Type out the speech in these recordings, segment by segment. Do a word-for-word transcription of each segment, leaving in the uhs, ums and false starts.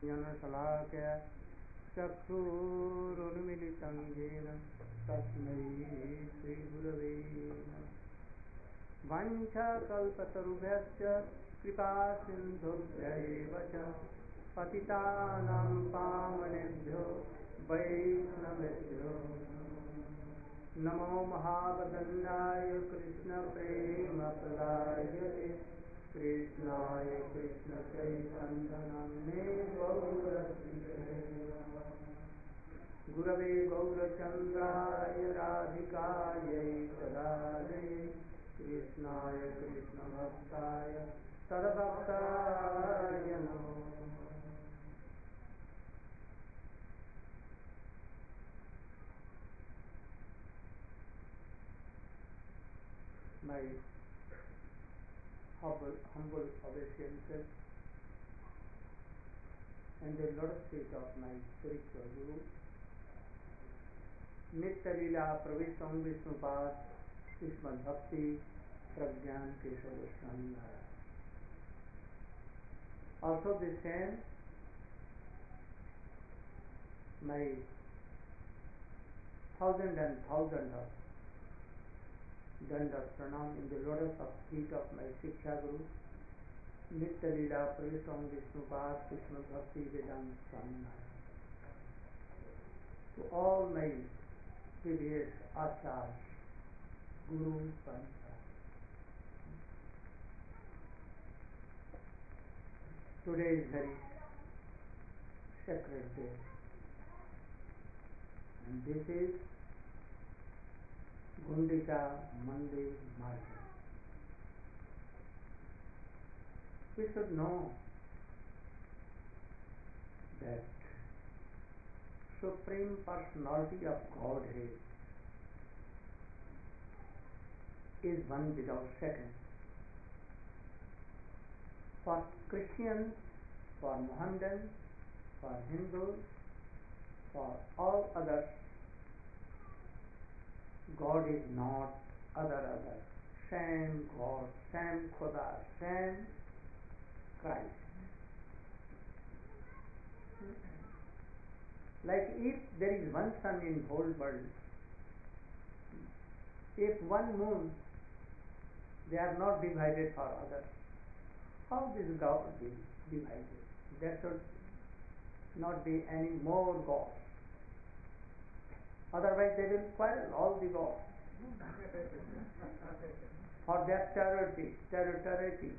ज्ञानञ्जनशलाकया चक्षुरुन्मिलितं येन तस्मै श्रीगुरवे नमः। वाञ्छाकल्पतरुभ्यश्च कृपासिन्धुभ्यैव च पतितानां पावनेभ्यो वैष्णवेभ्यो नमो महावदन्याय कृष्णप्रेमप्रदायते कृष्णाय कृष्णचैतन्यनाम्ने गौरसिते गुरवे गौरचन्द्राय राधिकायै तदालये कृष्णाय कृष्णभक्ताय तद्भक्ताय नमो। My humble, humble obeisances and the lotus feet of my spiritual Guru, Nitya Leela Pravisham Vishnupad Srimad Bhakti Pragyan Keshav Goswami Maharaj. Also the same, my thousand and thousand of Dandavat Pranam in the lotus of feet of my Shiksha Guru, Nitya Leela Pravisham Vishnupad Srimad Bhakti Vedanta Swami Maharaj. To all my previous acharyas, Guru, Paramita. Today is very sacred day, and this is Gundicha Monday Market. We should know that Supreme Personality of Godhead is one without second. For Christians, for Mohammedans, for Hindus, for all others, God is not other other. Same God, same Khuda, same Christ. Like if there is one sun in whole world, if one moon, they are not divided for others. How this God will be divided? There should not be any more gods. Otherwise they will quarrel, all the gods, for their territory, territory,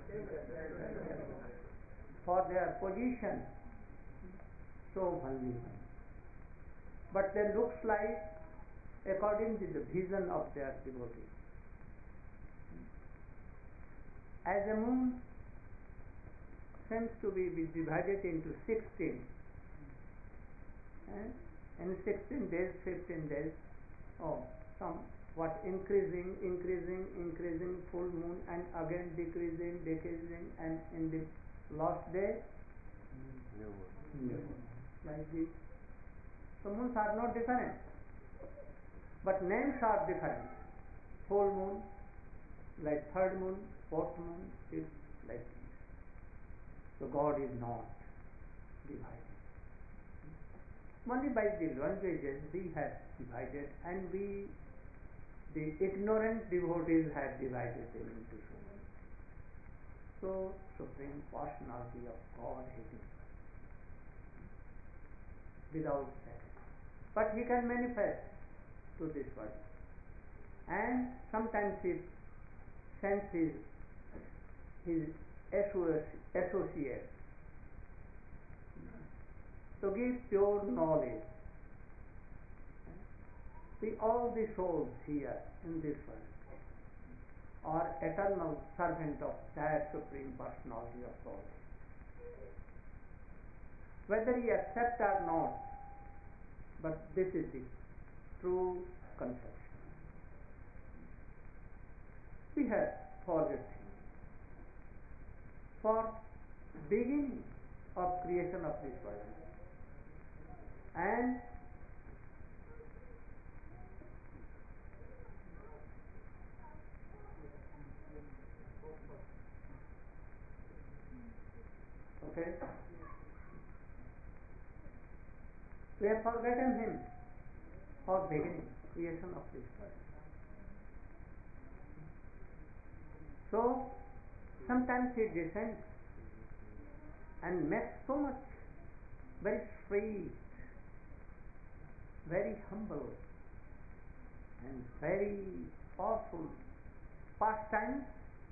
for their position. So only one. But they looks like according to the vision of their devotee. As a moon seems to be divided into sixteen, and in sixteen days, fifteen days, oh, some what increasing, increasing, increasing full moon, and again decreasing, decreasing, and in the last day, new moon. Like this. So moons are not different, but names are different. Full moon, like third moon, fourth moon, fifth, like this. So God is not divided. Only by the languages we have divided, and we, the ignorant devotees, have divided them into so many. So Supreme Personality of God is without second. But He can manifest to this world, and sometimes He sends His, his associates to give pure knowledge. We, all the souls here in this world, are eternal servant of that Supreme Personality of God. Whether you accept or not, but this is the true conception. We have forget things. For beginning of creation of this world, and okay, We have forgotten Him for beginning, creation of this world. So, sometimes He descends and makes so much very sweet, very humble, and very powerful pastimes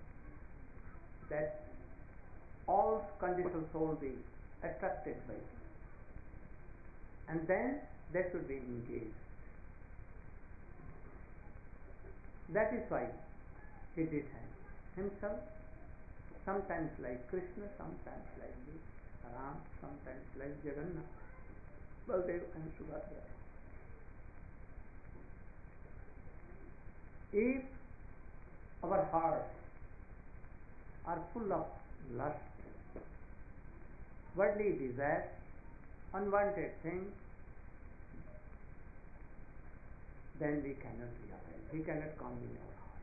that all conditional soul be attracted by it. And then they should be engaged. That is why He descends Himself, sometimes like Krishna, sometimes like Ram, sometimes like Jagannath, Baldev and Subhadra. If our hearts are full of lust, worldly desires, unwanted things, then we cannot realize. He cannot come in our heart.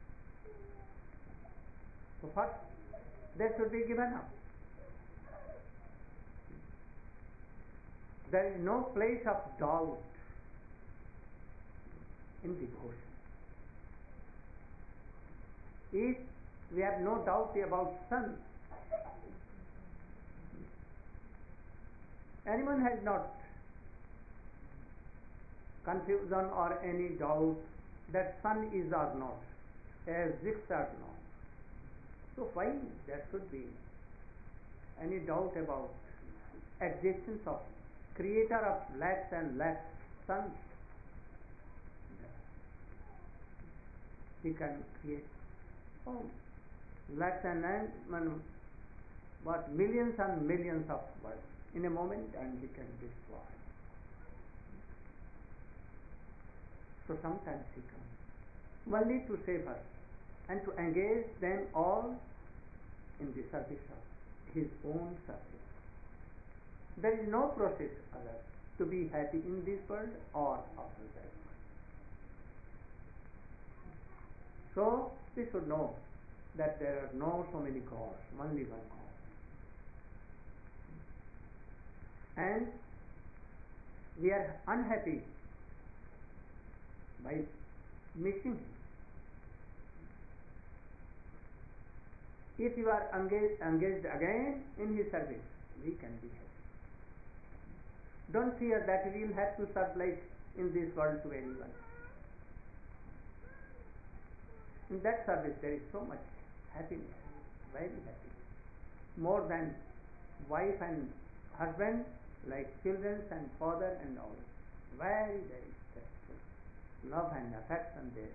So first, they should be given up. There is no place of doubt in devotion. If we have no doubt about sun, anyone has not confusion or any doubt that sun is or not, exists or not. So why there should be any doubt about existence of creator of lakhs and lakhs suns? He can create oh, lakhs and and what millions and millions of worlds in a moment, and He can destroy. So sometimes He comes only to save us and to engage them all in the service of His own service. There is no process other to be happy in this world or after that. So we should know that there are no so many gods, only one God. And we are unhappy by missing Him. If you are engaged, engaged again in His service, we can be happy. Don't fear that we will have to serve like in this world to anyone. In that service there is so much happiness, very happy. More than wife and husband, like children and father and all. Very, very special. Love and affection there.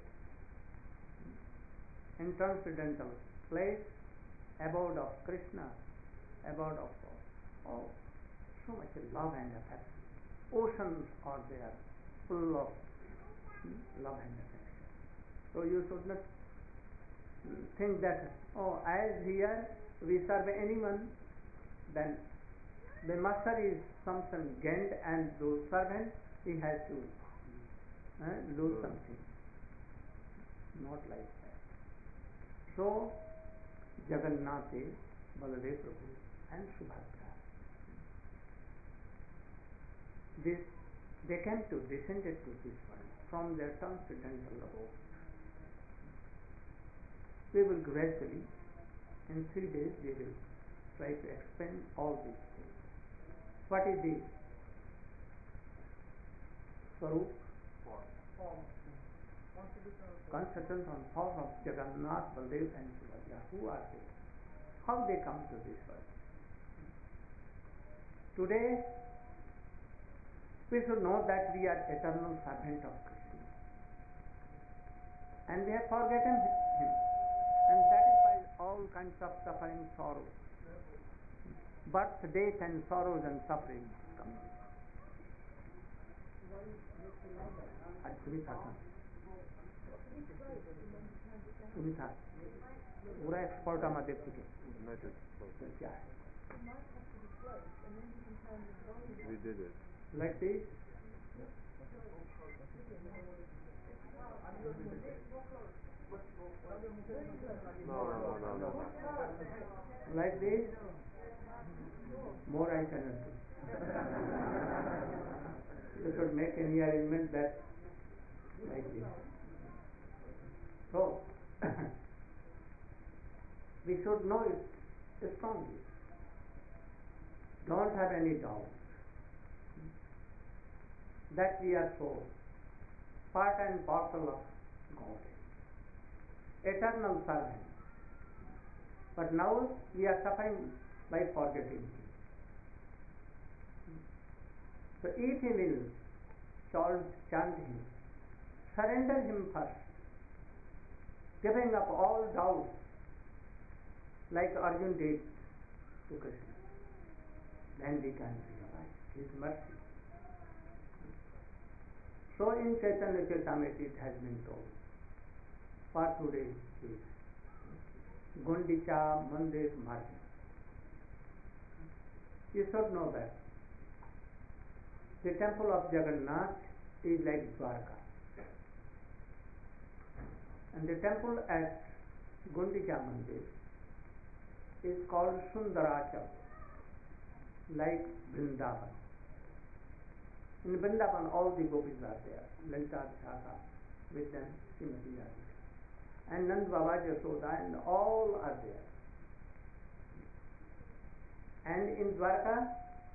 In transcendental place, abode of Krishna, abode of God. Oh, so much love and affection. Oceans are there, full of love and affection. So you should not think that, oh, as here we serve anyone, then the master is some some gained and the servant he has to uh, lose something. Not like that. So Jagannath, Baladev Prabhu and Subhadra, this they came to descended to this world from their transcendental abode. We will gradually, in three days, we will try to explain all these things. What is the Swarup? Consistent on form of Jagannath, Baldev and Subhadra. Who are they? How they come to this world? Today, we should know that we are eternal servant of Krishna. And we have forgotten Him. And that is why all kinds of suffering, sorrow, birth, death and sorrows and suffering come. আর তুমি থাকো তুমি থাক ওরা expert আমাদের থেকে We did it. Like this? No, no, no, no, no. Like this? More I cannot do. You should make any arrangement that like this. So, we should know it strongly. Don't have any doubt that we are so part and parcel of God, eternal servant. But now we are suffering by forgetting Him. So if he will chant, chant Him, surrender Him first, giving up all doubts, like Arjun did to Krishna, then we can realize His mercy. So in Chaitanya Charitamrita it has been told, for today is Gundicha Mandir Marg. You should know that the temple of Jagannath is like Dwarka, and the temple at Gundicha Mandir is called Sundarachal, like Vrindavan. In Vrindavan all the gopis are there, Lalita Vishakha, with them Srimati Radhika, and Nand Baba, Yashoda, and all are there. And in Dwarka,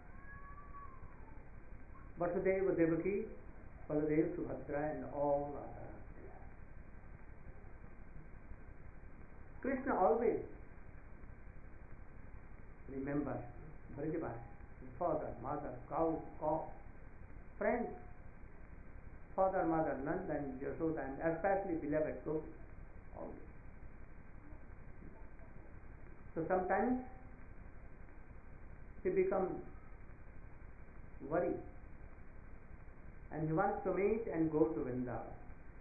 Vasudeva, Devaki, Baladev, Subhadra, and all are there. Krishna always remembers Brajavasi, his father, mother, cow, cow, friends, father, mother, Nanda, and Yashoda, and especially beloved gopis, always. So sometimes he becomes worried and he wants to meet and go to Vrindavan.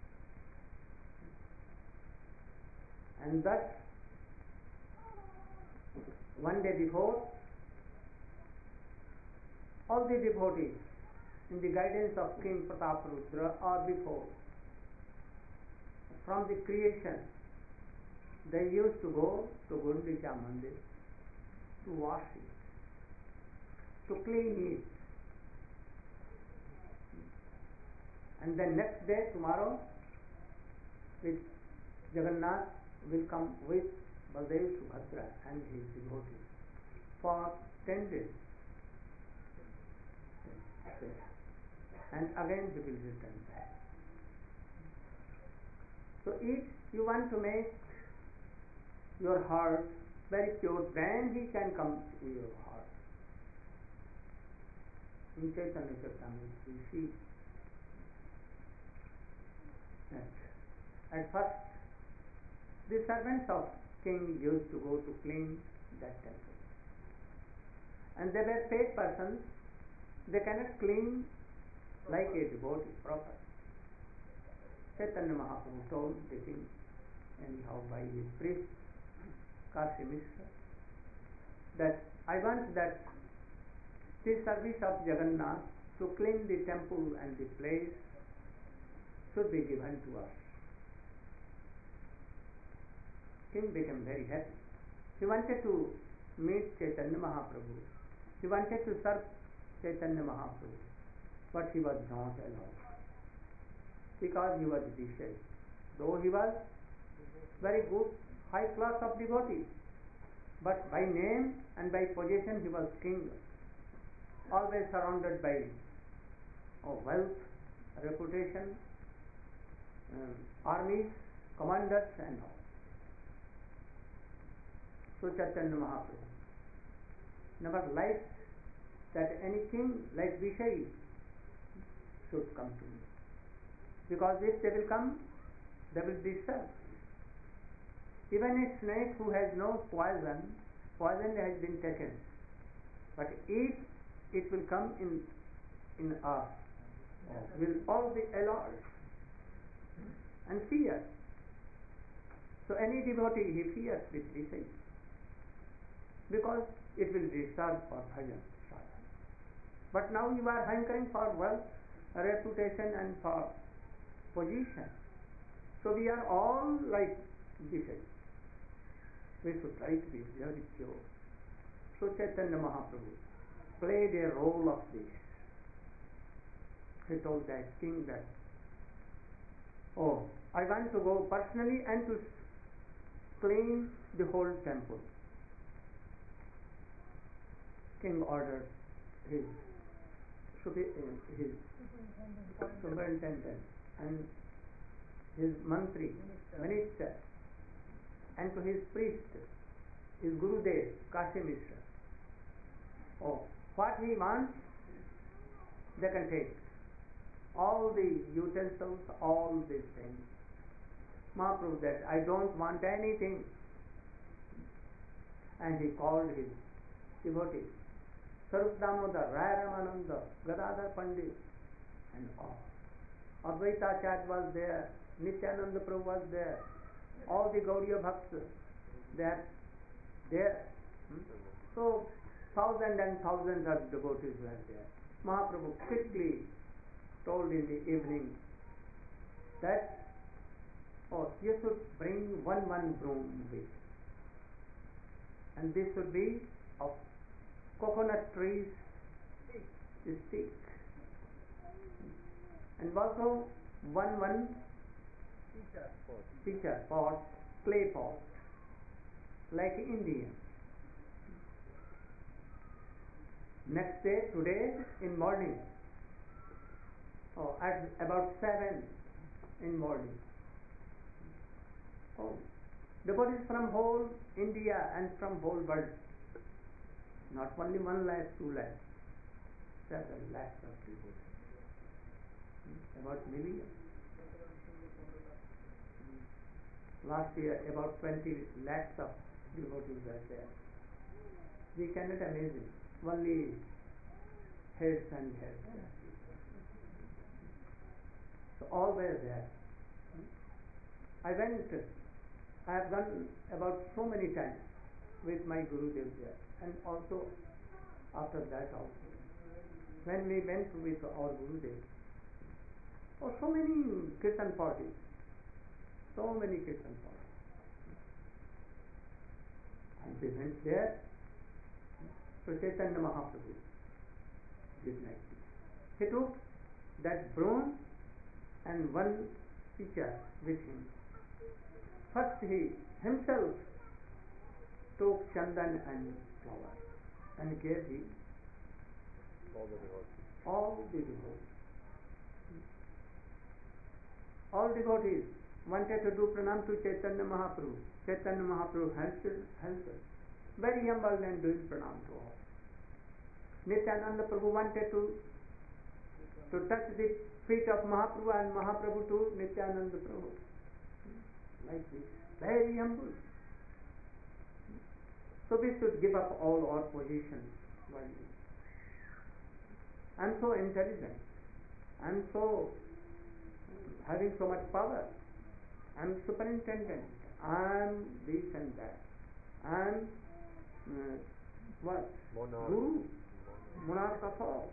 And thus, one day before, all the devotees, in the guidance of King Prataparudra or before, from the creation, they used to go to Gundicha Mandir to wash it, to clean it. And then next day, tomorrow, with Jagannath will come with Baldev, Subhadra and his devotees for ten days. And again he will return back. So if you want to make your heart very pure, then he can come to your heart. In Chaitanya Charitamrita we see that at first the servants of king used to go to clean that temple. And they were paid persons, they cannot clean like a devotee proper. Chaitanya Mahaprabhu told the king, anyhow by his priest, Kashi Mishra, that I want that the service of Jagannath to clean the temple and the place should be given to us. King became very happy. He wanted to meet Chaitanya Mahaprabhu. He wanted to serve Chaitanya Mahaprabhu, but he was not allowed because he was Vishai. Though he was very good, high class of devotee, but by name and by position he was king, always surrounded by oh, wealth, reputation, um, armies, commanders and all. So Chaitanya Mahaprabhu never liked that any king like Vishai should come to me, because if they will come, they will disturb. Even a snake who has no poison, poison has been taken, but if it will come in in us, will all be alert and fear. So any devotee he fears with Vishai, because it will disturb for bhajan. But now you are hankering for wealth, reputation and for position. So we are all like Vishai. We should try to be very pure. So Chaitanya Mahaprabhu played a role of this. he told that king that, oh, I want to go personally and to clean the whole temple. King ordered his his superintendent and his mantri, minister, and to his priest, his Gurudev, Kashi Mishra. Oh, what he wants, they can take. All the utensils, all these things. Mahaprabhu said, I don't want anything. And he called his devotees, Sarup Damodar, Raya Ramananda, Gadadhar Pandit, and all. Advaita Acharya was there, Nityananda Prabhu was there, all the Gaudiya Bhaktas, they are there. Hmm? So, thousands and thousands of devotees were there. Mahaprabhu quickly told in the evening that, oh, you should bring one one broom with, and this should be of coconut trees stick, and also one one pitcher pot, clay pot, like Indian. Next day, today in morning, oh, at about seven in morning, oh, devotees from whole India and from whole world, not only one lakh, two lakh, seven lakhs of devotees, about million. Last year, about twenty lakhs of devotees were there. We cannot imagine. Only heads and heads. So all were there. I went, I have gone about so many times with my Gurudev there, and also after that also. When we went with our Gurudev, oh, so many Kirtan parties, so many Kirtan parties. And we went there to Chaitanya Mahaprabhu this night. He took that broom and one pitcher with him. First he himself took chandan and flowers and gave him all the devotees. All the devotees. All devotees wanted to do pranam to Chaitanya Mahaprabhu. Chaitanya Mahaprabhu helped, helped us. Very humble and doing pranam to all. Nityananda Prabhu wanted to to touch the feet of Mahaprabhu and Mahaprabhu to Nityananda Prabhu. Like this. Very humble. So we should give up all our positions. I am so intelligent. I am so having so much power. I am superintendent. I am this and that. I am uh, what? Monarch. Guru. Monarch of all.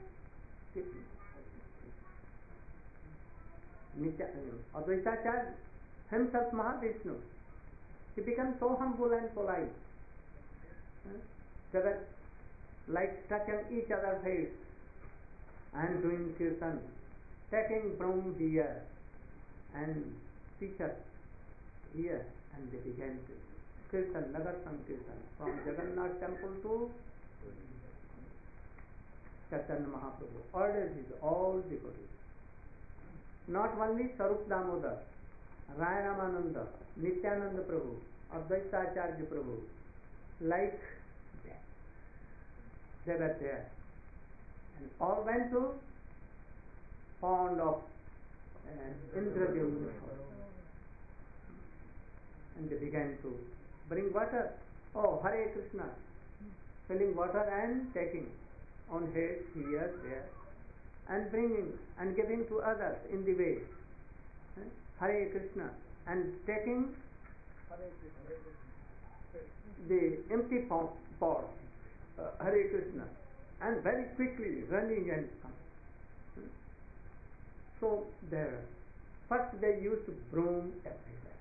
Advaita Acharya himself Mahavishnu. He became so humble and polite. They were like touching each other's heads and doing kirtan, taking broom here and pitcher here, and they began to kirtan, Nagar Sankirtan, from Jagannath temple to Chaitanya Mahaprabhu. Orders is all devotees. Not only Sarup Damodar, Raya Ramananda, Nityananda Prabhu, Advaita Acharya Prabhu, like that. They were there. And all went to pond of uh, Indradyumna. And they began to bring water. Oh, Hare Krishna. Filling water and taking on head, here, there, and bringing and giving to others in the way. Hare Krishna. And taking the empty pot, pot uh, Hare Krishna, and very quickly running and come. So there, first they used to broom everywhere.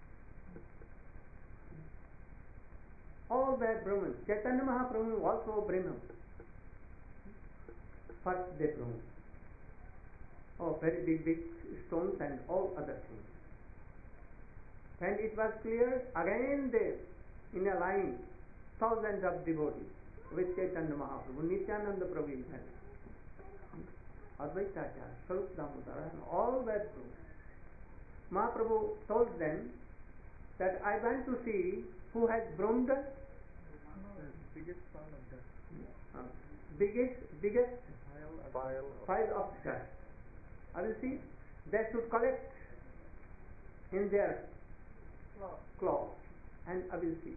All were Brahmins. Chaitanya Mahaprabhu also Brahmin. First they broom. oh, very big, big stones and all other things. When it was clear, again they, in a line, thousands of devotees with Chaitanya Mahaprabhu, Nityananda Prabhu in heaven, Advaita Acharya, Swarup Damodara, and all were through. Mahaprabhu told them that I want to see who has broomed the biggest pile of dust. uh, biggest, biggest Pile of pile of pile of dust. I will see. They should collect in their cloth, and I will see.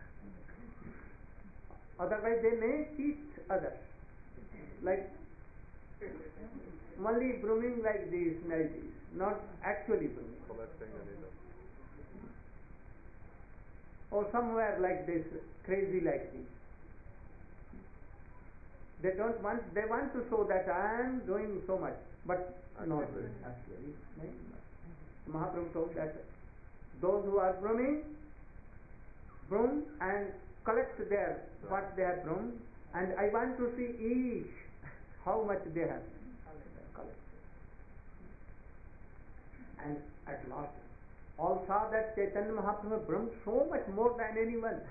Otherwise, they may cheat others, like only brooming like this, like this, not actually brooming. collecting any dust. Or somewhere like this, crazy like this. They don't want, they want to show that I am doing so much, but not really, actually. Mahaprabhu told that those who are brooming, broom and collect their, what they have broomed, and I want to see each how much they have collected. And at last, all saw that Chaitanya Mahaprabhu broomed so much more than anyone.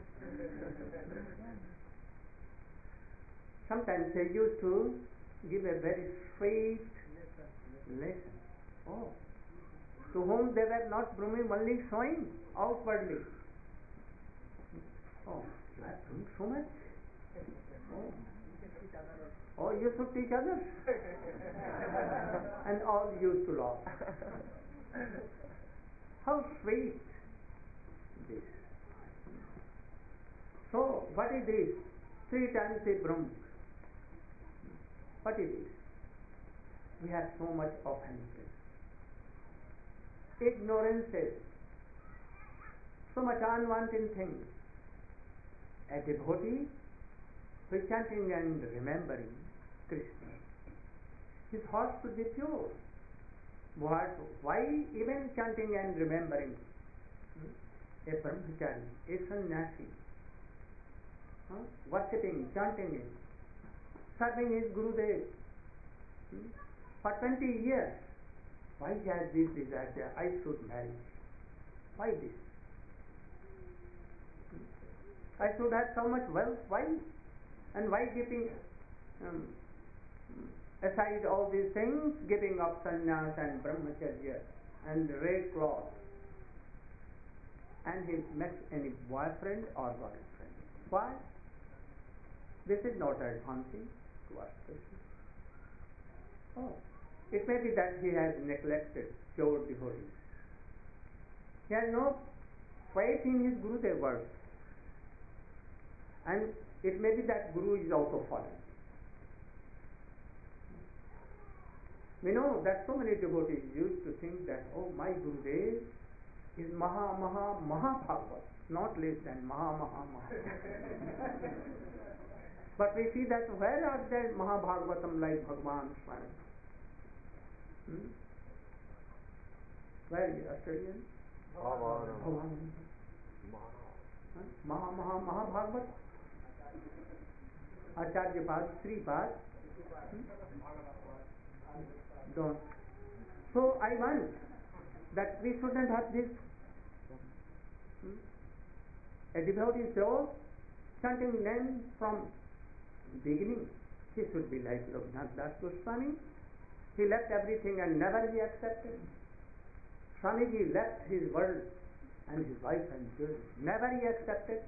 Sometimes they used to give a very sweet lesson. Oh, to whom they were not brooming, only showing outwardly. Oh, you have broomed so much. Oh. Oh, you should teach others. And all used to laugh. How sweet this. So, what is this? Three times he broomed. What is this? We have so much offenses, ignorances, so much unwanted things. A devotee who is chanting and remembering Krishna, his heart should be pure. What? Why even chanting and remembering? A brahmachari, a sannyasi, huh? worshipping, chanting him, serving his Gurudev hmm? for twenty years. Why he has this desire that I should marry? Why this? Hmm? I should have so much wealth. Why? And why giving um, aside all these things, giving up sannyas and brahmacharya and red cloth, and he met any boyfriend or girlfriend? Why? This is not advancing towards Krishna. Oh, it may be that he has neglected pure devotees. He has no faith in his Gurudev words, and it may be that Guru is also fallen. We know that so many devotees used to think that, oh, my Gurudev is Maha, Maha, Maha Bhagavat, not less than Maha, Maha, Maha. But we see that where are there Maha Bhagavatam like Bhagavan Swami? Hmm? Where is Australian? Bhavanam. Bhavanam. Huh? Maha, Maha, Maha Bhagavat. Acharya Pad, Sri Pad. Hmm? Don't. So I want that we shouldn't have this. Hmm? A devotee so chanting name from beginning. He should be like Raghunath Das Goswami. He left everything and never he accepted. Swamiji left his world and his wife and children. Never he accepted.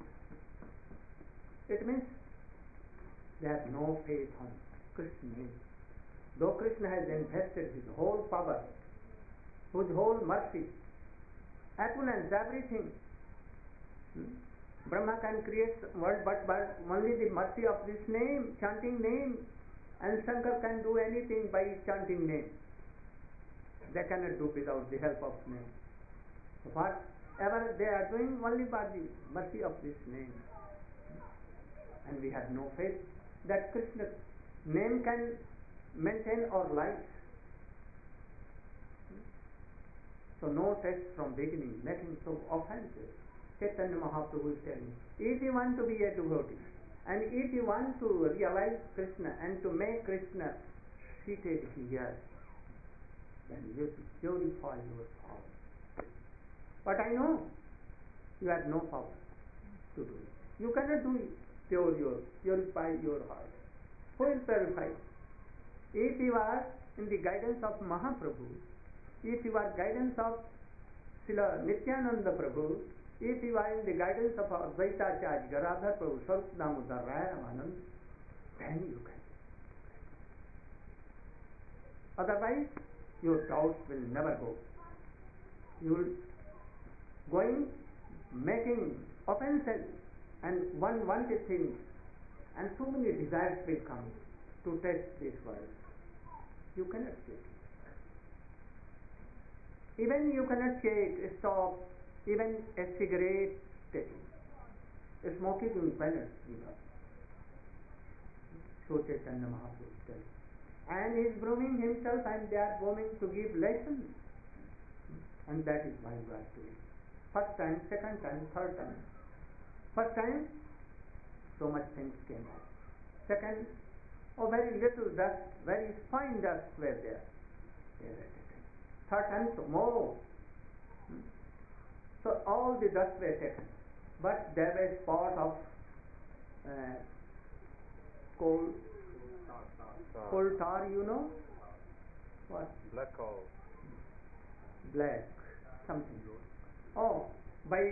It means they have no faith on Krishna. Though Krishna has invested his whole power, his whole mercy, opulence, everything. Hmm? Brahma can create world, but, but only the mercy of this name, chanting name, and Shankar can do anything by chanting name. They cannot do without the help of name. So whatever they are doing, only by the mercy of this name. And we have no faith that Krishna's name can maintain our life. So no test from beginning, making so offensive. Chaitanya Mahaprabhu is telling, if you want to be a devotee, and if you want to realize Krishna and to make Krishna seated here, then you have to purify your thoughts. But I know you have no power to do it. You cannot do it. Pure your, purify your heart. Who will purify? If you are in the guidance of Mahaprabhu, if you are guidance of Srila Nityananda Prabhu, if you are in the guidance of Advaita Acharya, Gadadhar Prabhu, Swarup Damodar, Raya Ramanand, then you can. Otherwise, your doubts will never go. You will going, making offenses and unwanted things, and so many desires will come to test this world. You cannot take it. Even you cannot take, stop, even a cigarette taking. Smoking will balance with us. So Chaitanya Mahaprabhu tells. And he is grooming himself, and they are going to give lessons. And that is why we are doing. First time, second time, third time. First time, so much things came out. Second, oh, very little dust, very fine dust were there. They were taken. Third time, so more. Hmm. So all the dust were taken. But there was spot of uh, coal, Tar. coal tar, you know? What? Black coal. Black, something. Oh, by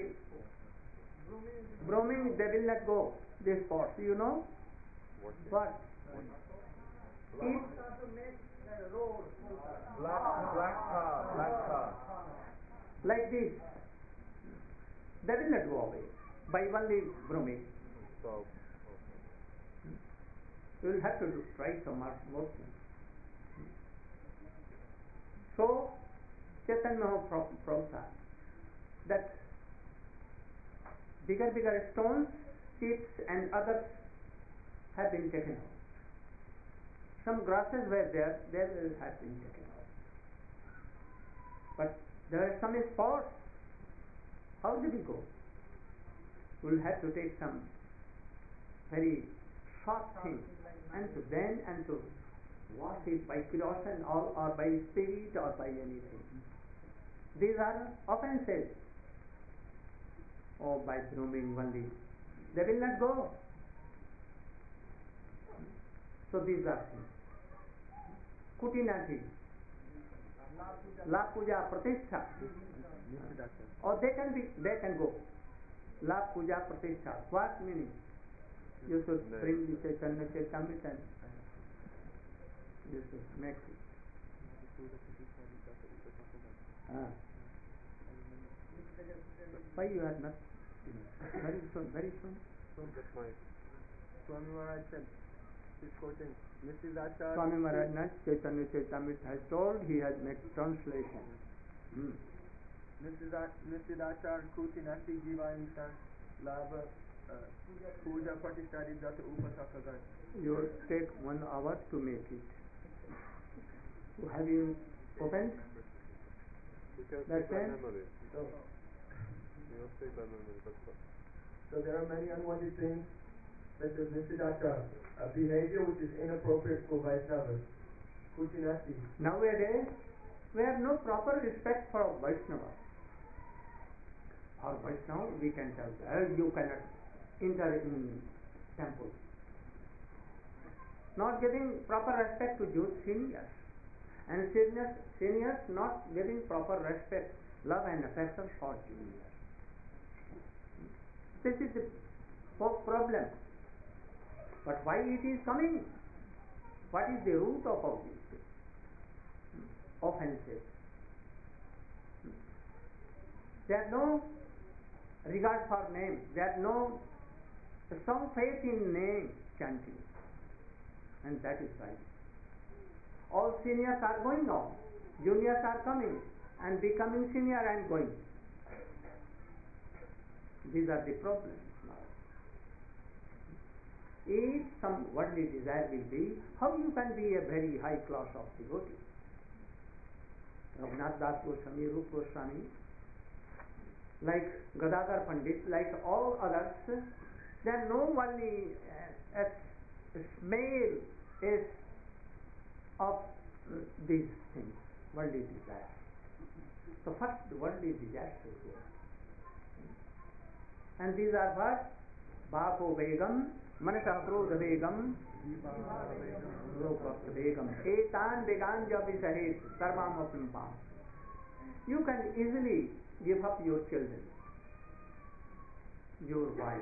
broming they will not go, this spot, you know? What? What? If Black, black tar, black tar. like this, they will not go away by only broming. So, You will have to do, try some more more things. So, Chaitanya Mahaprabhu said that bigger, bigger stones, chips and others have been taken out. Some grasses were there, they will have been taken out. But there are some spots. How did we go? We will have to take some very sharp thing and to then and to wash it by kerosene or, or by spirit or by anything. These are offenses. Oh, by grooming only. They will not go. So these are things. Kutinati, La Puja Pratishtha. Or they can be, they can go. La Puja Pratishtha. What meaning? You should bring the Chaitanya Chaitamrita and you should make it. Ah. Why you are not? Very soon, very soon. that's my. Swami Maharaj said, he's quoting Missus Acharya. Swami Maharaj not Chaitanya Chaitamrita has told, he has made translation. Hmm. Missus Missus Acharya Kuti Nasti Jiva Insan Labha Puja Pratishtha Jata Upasakagan. You will take one hour to make it. So have you opened? You can That's speak by it? memory. So, You don't speak by memory, that's what. so there are many unwanted things, such as Missus Acharya, a behavior which is inappropriate for Vaishnavas. Kuti Nasti. Nowadays, we have no proper respect for Vaishnava. For Vaishnava, we can tell, well, you cannot enter in temple. Not giving proper respect to Jews, seniors. And seniors, seniors not giving proper respect, love and affection for juniors. This is the problem. But why it is coming? What is the root of all these things? Offenses. There is no regard for name. There is no strong faith in name chanting. And that is right. All seniors are going on. Juniors are coming and becoming senior and going. These are the problems now. If some worldly desire will be, how you can be a very high class of devotee? Raghunath Das Goswami, Rup Goswami, like Gadadhar Pandit, like all others, they are no only uh, a smell, a of uh, these things, worldly desires. So first the worldly desires should go. And these are what? Bhako Vegam, Manasa Krodha Vegam, Ropa Vegam, Etan Vegan Javisahet, Sarvam Apimpam. You can easily give up your children, your wife,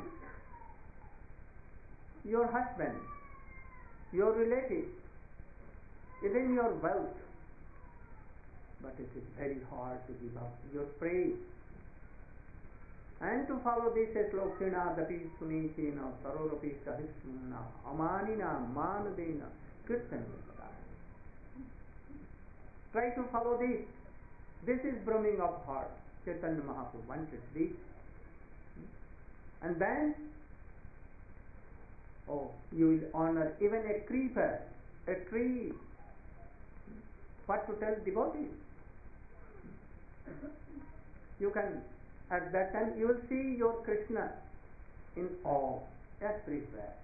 your husband, your relatives, even your wealth. But it is very hard to give up your praise. And to follow this as Lokshina, Dapi Sunichina, Sarorapi Sahismuna, Amanina, Manadena, Kirtan. Try to follow this. This is brimming of heart. Chaitanya Mahaprabhu wanted this. And then, oh, you will honor even a creeper, a tree. What to tell devotees? You can, at that time, you will see your Krishna in awe, everywhere.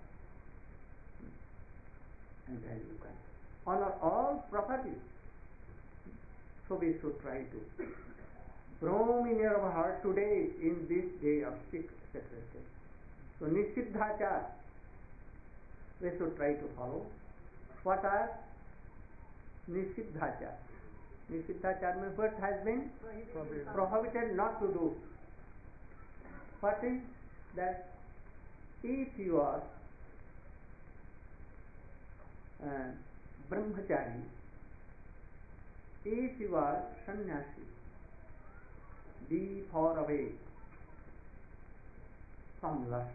And then you can honor all properties. So we should try to roam in your heart today, in this day of sacred day. So Nisiddhachar, we should try to follow. What are Nisiddhachar? Nisiddhachar means what has been prohibited. prohibited not to do. What is that? If you are uh, brahmachari, if you are sannyasi, be far away from lust.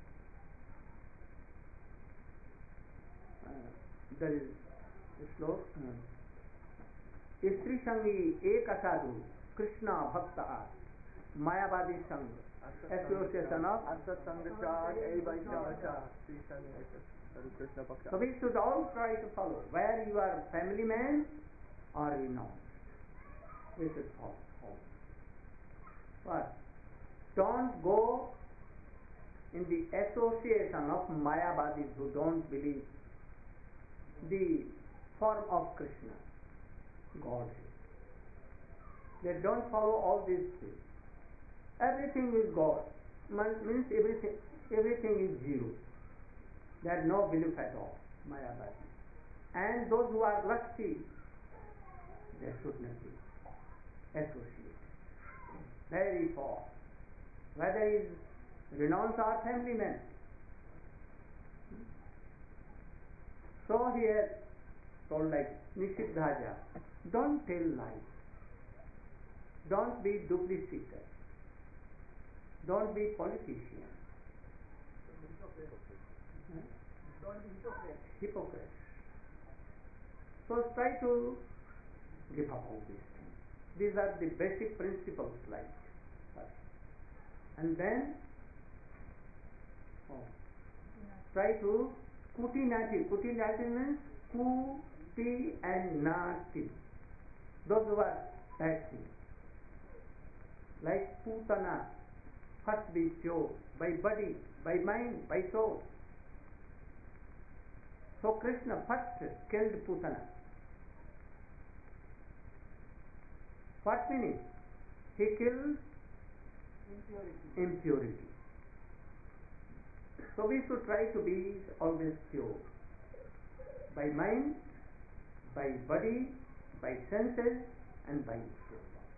Uh, there is a slok. Uh, Istri Sangi Eka Sadhu Krishna Bhakta Mayavadi Sangh, association of Asasangachar, Evaishachar, Sri Sannyasa, Sadhu Krishna Bhakta. So we should all try to follow. Where you are family man or you not, we should follow. What? Don't go in the association of Mayavadis who don't believe the form of Krishna, God. They don't follow all these things. Everything is God. Means everything, everything is zero. There is no belief at all. Mayavadi. And those who are lusty, they should not be associated. Very far. Whether he is renowned or family man. So he has told like Nisiddhaja, don't tell lies. Don't be duplicitous. Don't be politician. Hmm? Don't be hypocrite. Hypocrite. So try to give up all these things. These are the basic principles like first. And then oh, try to kutinati. Kutinati means kuti and nati. Those who are bad things. Like Putana, first be pure by body, by mind, by soul. So Krishna first killed Putana. What meaning? He killed Impurity. impurity. So we should try to be always pure. By mind, by body, by senses, and by soul.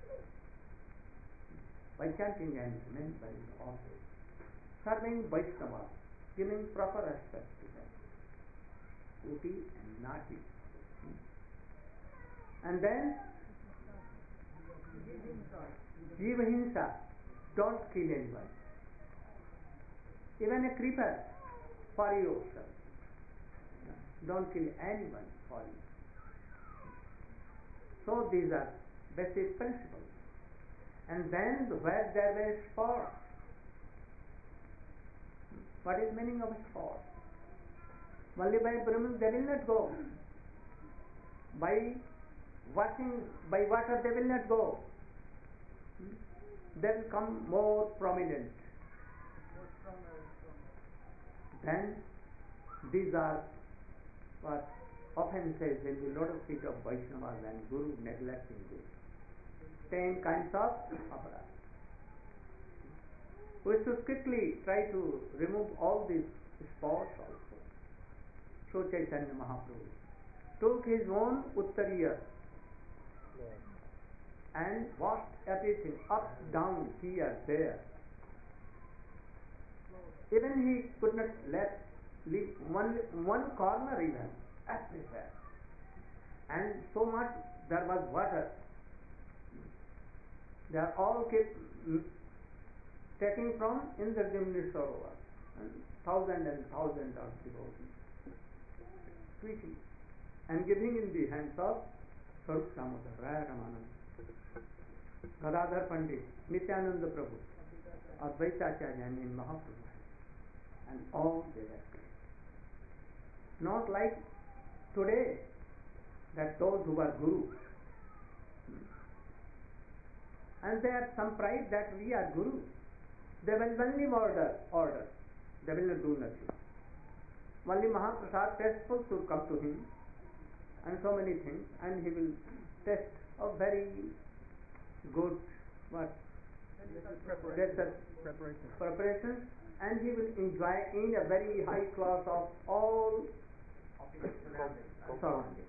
By chanting and remembering all this. Serving Vaishnava, giving proper respect to them. Kuti and Nati. And then Jivahimsa, don't kill anyone. Even a creeper, for yourself. Don't kill anyone for you. So these are basic principles. And then where there were sports. What is meaning of sport? Only by Brahman they will not go. By washing, by water they will not go. They will come more prominent. More stronger and stronger. Then these are what? often says in the lotus feet of Vaishnavas and Guru neglecting this. Ten kinds of aparadha. We should quickly try to remove all these spots also. So Chaitanya Mahaprabhu took his own uttariya and washed everything up, down, here, there. Even he could not let leave one, one corner even, everywhere. And so much there was water. They are all kept taking from Indradimni Sarovar, and thousand and thousand of devotees, quickly, and giving in the hands of Sarup Damodar, Raya Ramananda, Gadadhar Pandit, Nityananda Prabhu, Advaitacharya and Mahaprabhu, and all they were. Not like today, that those who are Guru, and they have some pride that we are Guru. They will only order, order. They will not do nothing. Only Mahaprasad tasteful should come to him, and so many things, and he will test of very good what Preparation. preparation. preparations, and he will enjoy in a very high class of all surroundings.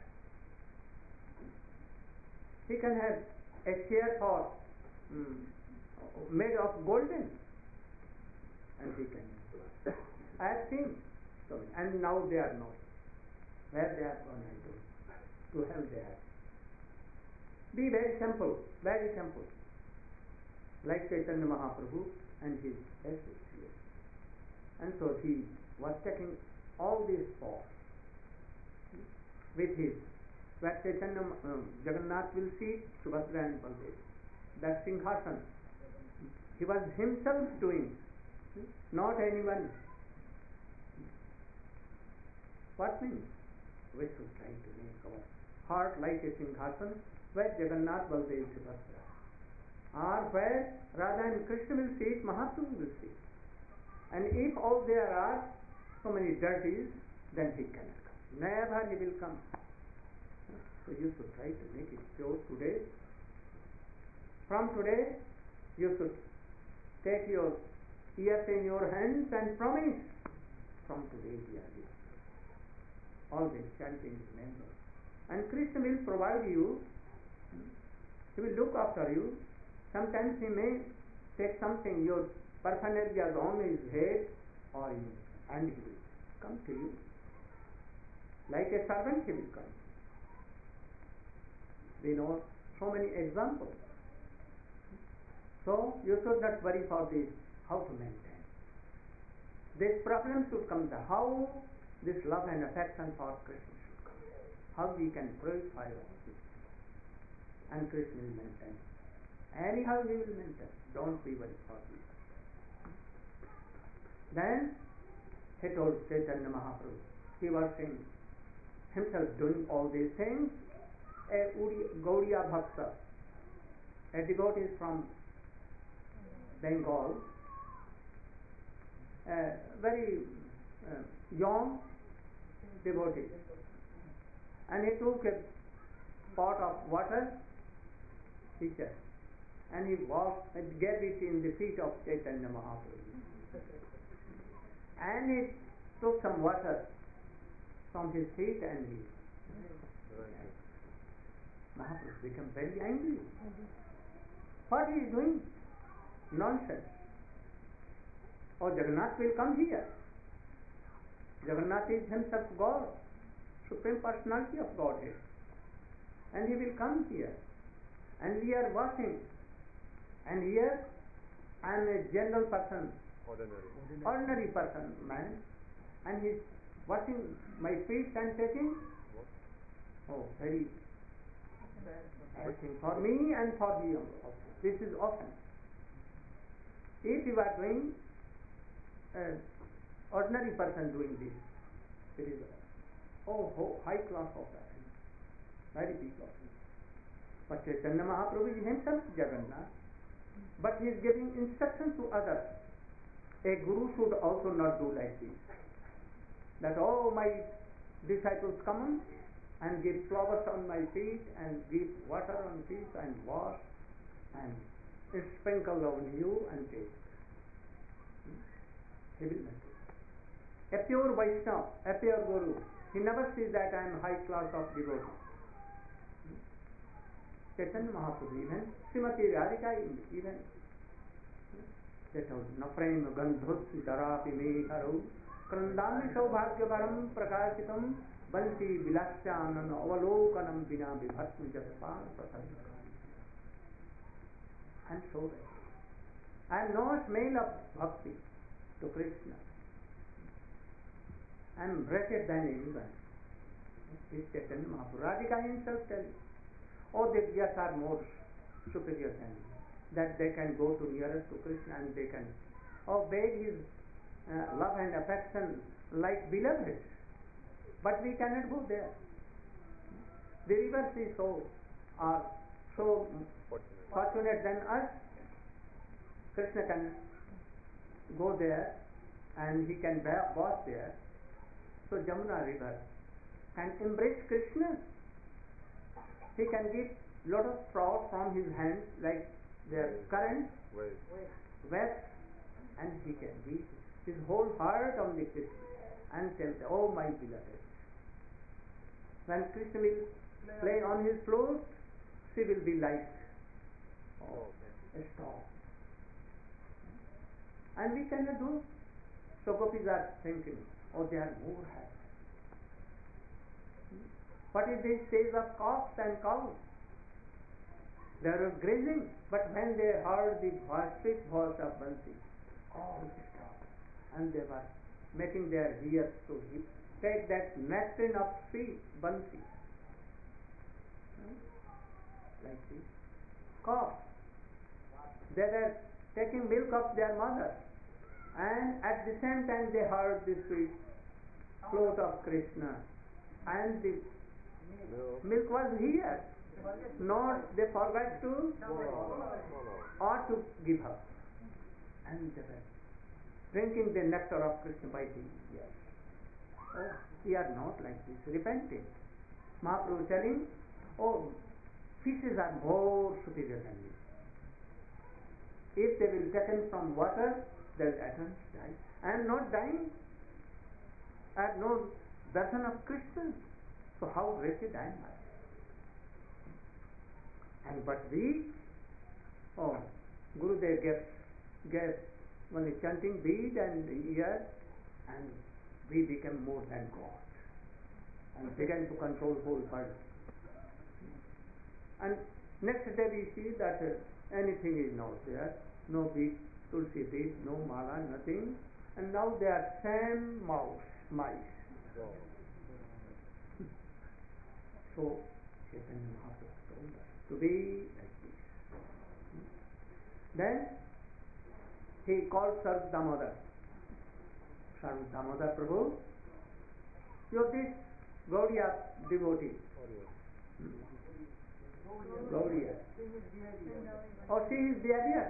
He can have a chair for mm, made of golden, and he can. I have seen so many, and now they are not. Where they are gone, I don't. To hell they have. Be very simple, very simple. Like Chaitanya Mahaprabhu and his associates. And so he was taking all these forms with his. Where Chaitanya um, Jagannath will see Subhadra and Baldev. That Singhasana, he was himself doing, not anyone. What means? We should try to make our heart like a Singhasana where Jagannath, Baldev, Subhadra, or where Radha and Krishna will sit, Mahaprabhu will sit. And if all there are so many dirties, then he cannot come. Never he will come. So you should try to make it pure today. From today, you should take your ears in your hands and promise. From today we are here. Always chanting his name. And Krishna will provide you. He will look after you. Sometimes he may take something, your paraphernalia on his head or in, and he will come to you. Like a servant he will come. We know so many examples. So you should not worry for this, how to maintain. This problem should come, the how this love and affection for Krishna should come. How we can purify all this. And Krishna will maintain. Anyhow he will maintain. Don't be worried for this. Then he told Chaitanya Mahaprabhu, he was saying himself doing all these things. A Gaudiya Bhakta, a devotee from Bengal, a very uh, young devotee, and he took a pot of water, pitcher, and he washed and gave it in the feet of Chaitanya Mahaprabhu. And he took some water from his feet and he Mahaprabhu became very angry. What he is doing? Nonsense. Oh, Jagannath will come here. Jagannath is himself God, Supreme Personality of Godhead. And he will come here. And we are watching. And here I am a general person, Ordinary. ordinary person, man. And he is washing my feet and taking. Oh, very I think for me and for you also. This is offense. If you are doing, uh, ordinary person doing this, it is oh, oh high class of offense, very big offense. But Chaitanya Mahaprabhu is himself Jagannath, but he is giving instruction to others. A guru should also not do like this. That oh my disciples come and give flowers on my feet and give water on feet and wash and sprinkle on you and take. He will not do. A pure Vaishnava, a pure Guru, he never sees that I am high class of devotee. Chaitanya Mahaprabhu, even Srimati Radhika, even that was Nafrem Gandhotsi Darapi Me Haru Krandami Saubhagya Varam Prakashitam Bansi Vilasyanam Avalokanam Vina Vibhatmi Jaspan Prasadikam. I am so ready. I am no smell of bhakti to Krishna. I am wretched than anyone. This Chaitanya Mahaprabhu. Radhika himself tells, oh, the Vyas are more superior than me, that they can go to nearest to Krishna and they can oh, beg his uh, love and affection like beloved. But we cannot go there. The rivers is so are so Fortunate. fortunate than us. Krishna can go there and he can wash there. So Jamuna river can embrace Krishna. He can give lot of straw from his hands like their current Wait. west, and he can give his whole heart on the Krishna and tell, oh my beloved. When Krishna will play on his flute, she will be like oh, a star. And we cannot do. So gopis are thinking, oh, they are more happy. What is this stage of cocks and cows? They were grazing, but when they heard the voice, sweet voice of Bansi, all stopped, and they were making their ears to take that nectar of sweet Bansi. Like this. Cows. They were taking milk of their mother, and at the same time they heard the sweet flute of Krishna, and the No. milk was here. Not they forgot to Swallow. or to give up. And they were drinking the nectar of Krishna by the years. Oh, we are not like this, repenting. Mahaprabhu telling, oh, fishes are more superior than me. If they will taken from water, they will at once die. I am not dying. I have no darshan of Krishna. So how wretched I am. And but we, oh, Gurudev gave, gave only chanting bead and ear, and we became more than God, and began to control whole world. And next day we see that uh, anything is not there, no bead, tulsi bead, no mala, nothing, and now they are same mouse, mice. Wow. So Chaitanya Mahaprabhu told us to be like this. Then he called Sarv Damodar. Sarv Damodar Prabhu, you are this Gaudiya devotee. Gaudiya. Oh, see his behavior.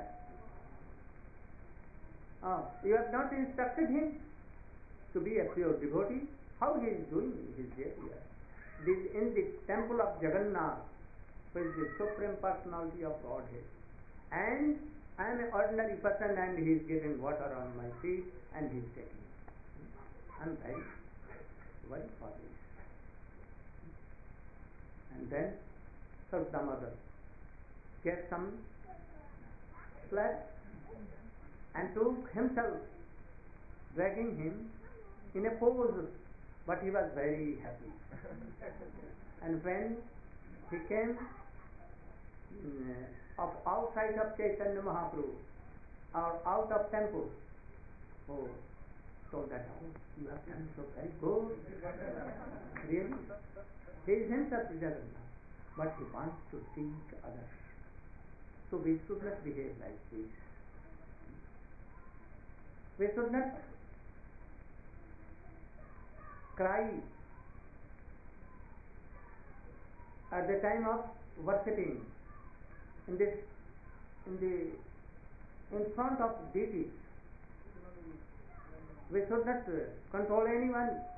Oh, you have not instructed him to be a pure devotee. How he is doing his behavior? This in the temple of Jagannath, who is the Supreme Personality of Godhead. And I am an ordinary person and he is giving water on my feet and he is taking it. I am very worried for this. And then Sarv Damodar gave some slap and took himself, dragging him in a pose, but he was very happy. And when he came uh, of outside of Chaitanya Mahaprabhu or out of temple, oh, so that oh, you have done so very good. Really? He is himself Jagannath, but he wants to teach others. So we should not behave like this. We should not cry at the time of worshipping in this in the in front of deities. We should not uh, control anyone